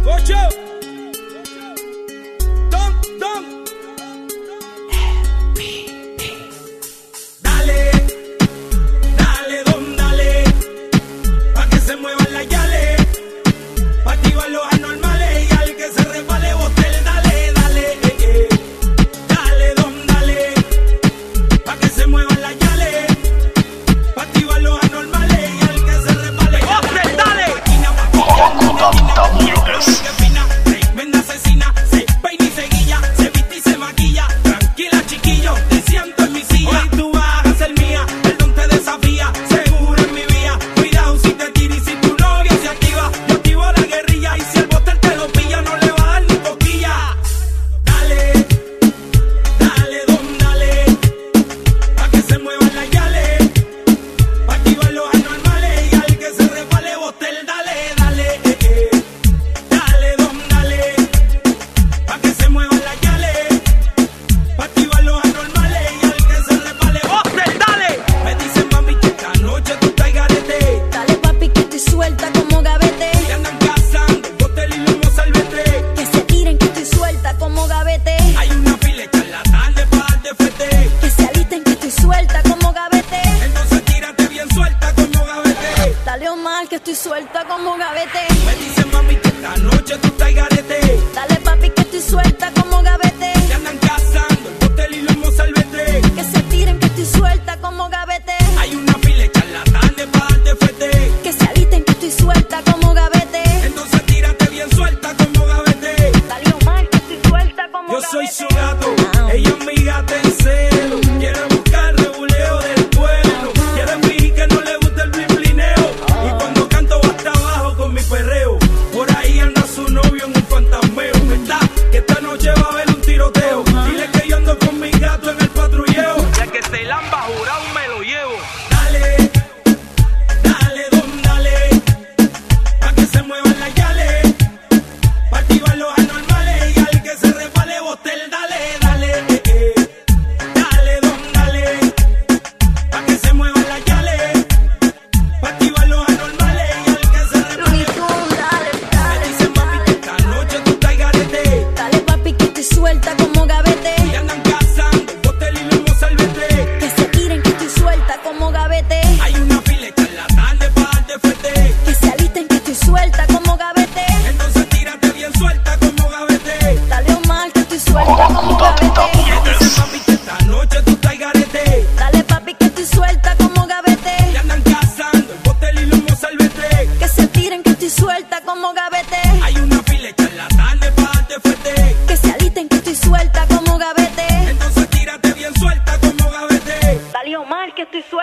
Pocho. Don. Dale, don, dale. Pa' que se muevan las yales. Pa' activar los anormales. Y al que se resbale, botel, dale. Dale, don, dale. Pa' que se muevan las yales. Pa' activar los anormales. Y al que se resbale, botel, dale. Tremenda asesina, se peina y se guilla, se viste y se maquilla. Tranquila, chiquillo, te siento en mi silla. Hoy tú vas a ser mía, el don te desafía, seguro en mi vía. Cuidado si te tira y si tu novia se activa. Yo activo la guerrilla y si el botel te lo pilla, no le va a dar ni cosquilla. Dale, don, dale. Pa' que se muevan las yales, pa' activar los anormales. Y al que se resbale, botel, dale. Suelta como gavete. Que andan cazando, botel y lomo salvete. Que se tiren que estoy suelta como gavete. Hay una fila de charlatanes pa' darte fete. Que se alisten que estoy suelta como gavete. Entonces tírate bien suelta como gavete. Dale Omar que estoy suelta como gavete. Me dicen mami que esta noche tú estás garete. Dale papi que estoy suelta como gavete. Que andan cazando, botel y lomo salvete. Que se tiren que estoy suelta como gavete. Hay una fila de charlatanes pa' darte fete. Que se alisten que estoy suelta como gavete. Entonces tírate bien suelta como gavete. Dale Omar que estoy suelta como Yo gavete. soy su gato, ella es mi gata en celo. Quiere buscar rebuleo del pueblo. Quiere fingir que no le gusta el blimblineo. Y cuando canto va hasta abajo con mi perreo. Por ahí anda su novio en un fantasmeo. Que esta noche va a haber un tiroteo. Dile que yo ando con mi gato en el patrulleo. Ya que se lamba jurado me lo llevo. Dale, don, dale. Pa' que se muevan las yales. Pa' activar los anormales. Y al que se resbale, botel, dale. Dale, don, dale. Pa' que se muevan las yales. Pa' activar los anormales. Y al que se resbale, me dicen mami que esta noche tú estás garete. Dale papi que estoy suelta como gavete. Y andan cazando, botel y lomo salvete. Que se tiren que estoy suelta como gavete. Hay una fila de charlatanes pa' darte fete. Que se alisten que estoy suelta como gavete. Entonces tírate bien suelta como gavete. Dale Omar que estoy suelta como gavete. Me dicen mami que esta noche tú estás garete. Dale papi que estoy suelta como gavete. Y andan cazando, botel y lomo salvete. Que se tiren que estoy suelta como gavete. Hay una fila de charlatanes pa' darte fete. Que se alisten que estoy suelta como gavete. Entonces tírate bien suelta como gavete. Dale Omar que estoy suelta.